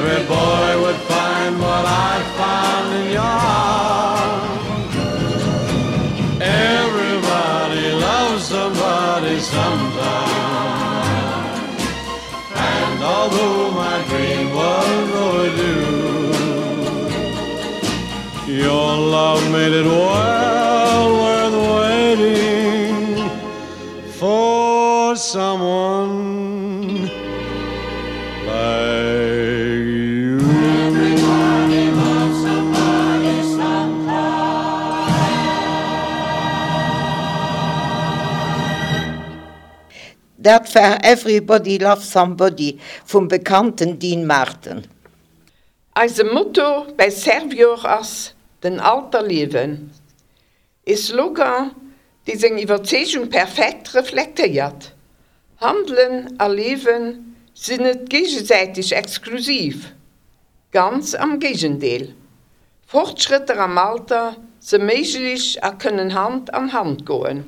every boy would find what I found in your arms. Everybody loves somebody sometime, and although my dream was overdue, your love made it well worth waiting for someone like you. Everybody loves somebody sometime. Dat war Everybody Loves Somebody vom bekannten Dean Martin. Als Motto bei Servior ist den Alter leben. Ist Slogan, die seine Überzeugung perfekt reflektiert. Handeln, erleben sind nicht gegenseitig exklusiv. Ganz am Gegenteil. Fortschritte am Alter sind möglich und können Hand an Hand gehen.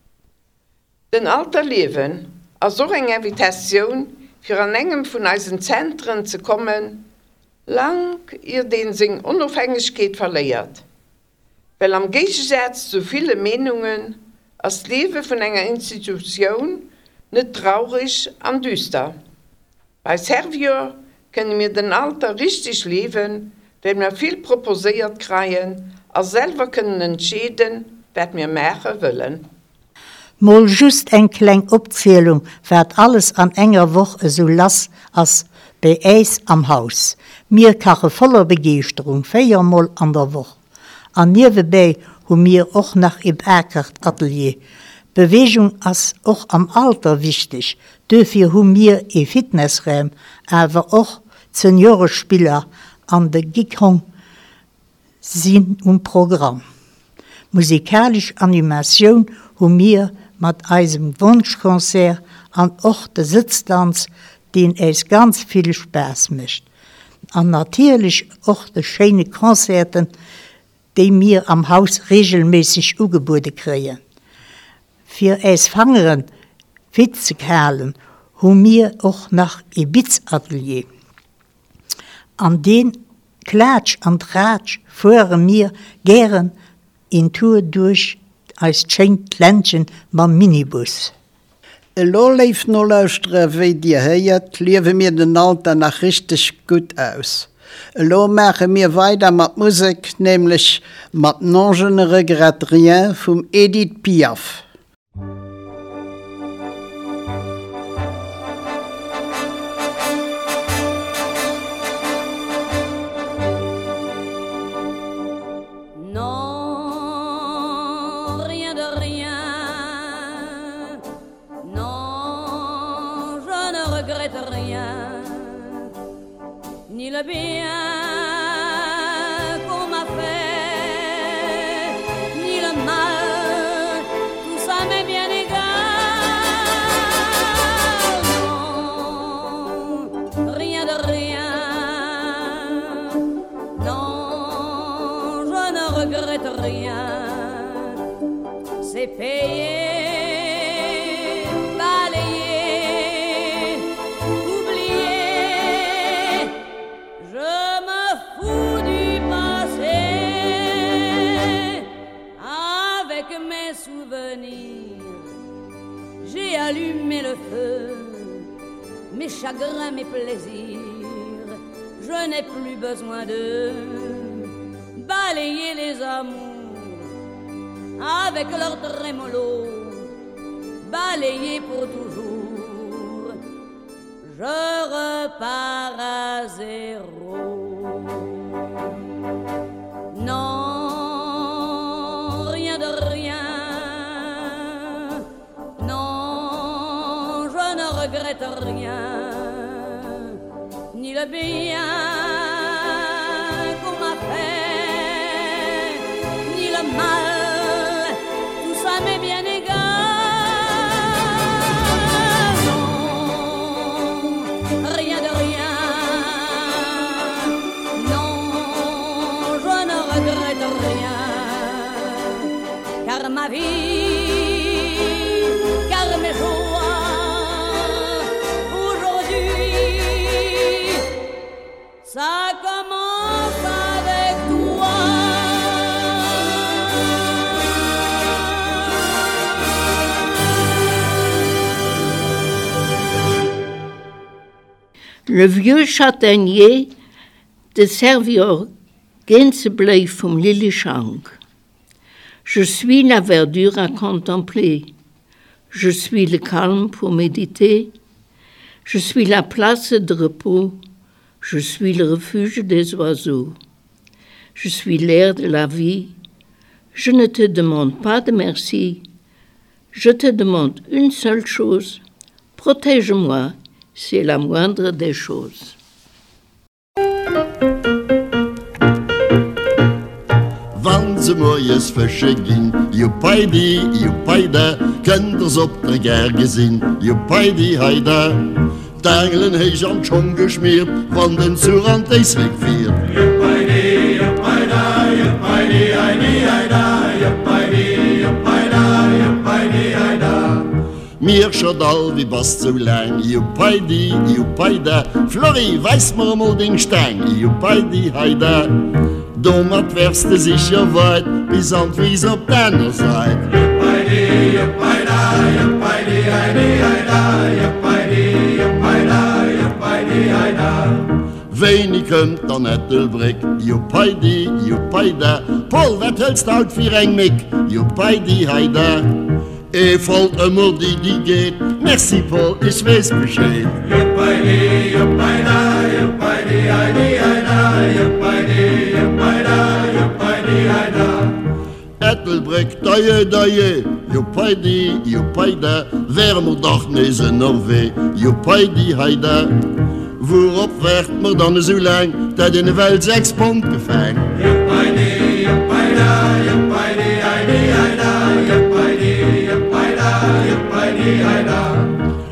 Den Alter leben ist auch eine Invitation, für an engem von unseren Zentren zu kommen, lang ihr den seine Unabhängigkeit verleiht. Weil am Gegensatz zu vielen Meinungen das Leben von einer Institution nicht traurig und düster. Bei Servior können wir den Alter richtig leben, weil wir viel proposiert kriegen, als selber können entscheiden, was wir machen wollen. Mal just eine kleine Abzählung, wird alles an enger Woche so lass als bei uns am Haus. Wir kochen voller Begeisterung, 4 Mal an der Woche. Und nebenbei haben wir auch noch im Eckert-Atelier. Bewegung ist auch am Alter wichtig. Dafür haben wir einen Fitnessraum, aber auch Seniorenspieler an der Gighong sind im Programm. Musikalische Animation haben wir mit unserem Wunschkonzert und auch der Sitztanz, den es ganz viel Spaß macht. Und natürlich auch die schönen Konzerte, die wir am Haus regelmäßig angeboten kriegen. Für es Fangeren, Witzekerlen, haben wir auch noch ein Witzatelier. An den Klatsch und Tratsch fahren wir gern in Tour durch als schenkt Ländchen beim Minibus. Lo leif no luisteren wie die hört, leven wir den Alter noch richtig gut aus. Lo machen wir weiter mit Musik, nämlich mit Non je ne regrette rien vom Edith Piaf. Ni le bien qu'on m'a fait, ni le mal, tout ça m'est bien égal. Non, rien de rien. Non, je ne regrette rien. C'est payé. J'ai allumé le feu, mes chagrins, mes plaisirs. Je n'ai plus besoin de balayer les amours avec leur trémolo, balayer pour toujours. Je repars à zéro. Non, rien de rien. Non, je ne regrette rien, ni le bien qu'on m'a fait, ni le mal, tout ça m'est bien égal. Non, rien de rien. Non, je ne regrette rien, car ma vie, car mes joies aujourd'hui Le vieux châtaignier de Servior Gainsbleu vom Lilleshang. Je suis la verdure à contempler. Je suis le calme pour méditer. Je suis la place de repos. Je suis le refuge des oiseaux. Je suis l'air de la vie. Je ne te demande pas de merci. Je te demande une seule chose. Protège-moi, c'est la moindre des choses. Wann ze mooies Fëche ginn, Jopaidi, Jopaida, Kënders op der Ger gesinn, Jopaidi Haida. D'Engelen héich an schon geschmiert, wann den zur an déis weg fir. Jopaidi, Jopaida, Jopaidi, Heidi, Haida, Jopaidi, Jopaida, Jopaidi, Haida. Mir schaut all wie bas zu lang, Jopaidi, Jopaida, Flori, weiss mir mal den Stein, Jopaidi, Haida. Domat wärst du sicher weit, bis an wies op deiner Seite. Jopaidi, Jopaida, Jopaidi, Heidi, Haida, Jopaidi, Jopaida, Jopaidi, Haida. Wenig könnt an Ettelbrick, Jopaidi, Jopaida, Paul, wat hältst halt für eng Mick, Jopaidi, Haida. Folgt immer die geht, merci Paul, ich weiß Bescheid. Jopaidi, Jopaida, Jopaidi, Heidi, Haida, Jopaidi, Jopaida, Jopaidi, Haida. Ettelbrick, daje, Jopaidi, Jopaida, wärmer doch nese Norwee, Jopaidi, Haida. Waarop werd me dan zo lang, dat in de Welt 6 pond gefijn. Jopaidi, Jopaida, Jopaidi, Heidi, Haida, Jopaidi, Jopaida, Jopaidi, Haida.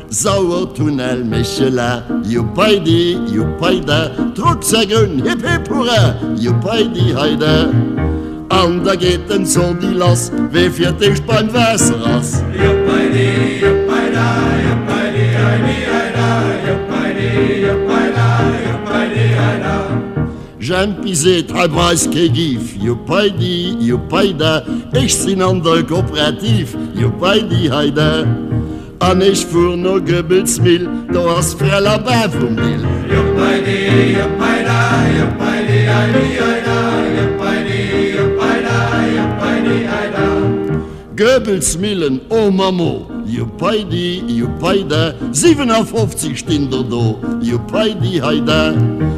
Sauertunnel Michelin, Jopaidi, Jopaida, Drucksägen, hip hip hurra, Jopaidi, Haida. An da geht den Sohn die Lass, wie für dich beim Wässerass. Jopaidi, Jopaida, Jopaidi, Heidi, Haida, Jopaidi, Jopaida, Jopaidi, Haida. J'aime pisser très brasse que gif, Jopaidi, Jopaida, ich sin an der Kooperativ, Jopaidi, Haida. An ich fuhr no Goebbelsmil, du hast Frella Bävumil. Jopaidi, Jopaida, Jopaidi, Heidi, Haida, Jopaidi, Jopaida, Jopaidi, Haida. Goebbelsmillen, oh Mamo, Jopaidi, Jopaida, 57 Stinder do, Jopaidi, Haida.